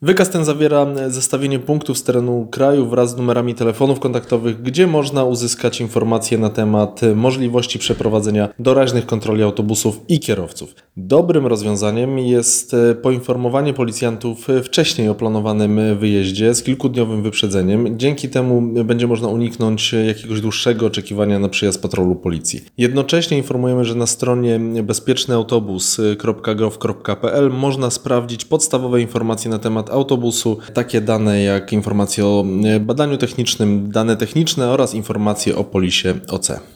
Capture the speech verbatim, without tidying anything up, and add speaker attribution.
Speaker 1: Wykaz ten zawiera zestawienie punktów z terenu kraju wraz z numerami telefonów kontaktowych, gdzie można uzyskać informacje na temat możliwości przeprowadzenia doraźnych kontroli autobusów i kierowców. Dobrym rozwiązaniem jest poinformowanie policjantów wcześniej o planowanym wyjeździe z kilkudniowym wyprzedzeniem. Dzięki temu będzie można uniknąć jakiegoś dłuższego oczekiwania na przyjazd patrolu policji. Jednocześnie informujemy, że na stronie bezpieczny autobus kropka gov kropka p l można sprawdzić podstawowe informacje na temat autobusu, takie dane jak informacje o badaniu technicznym, dane techniczne oraz informacje o polisie O C.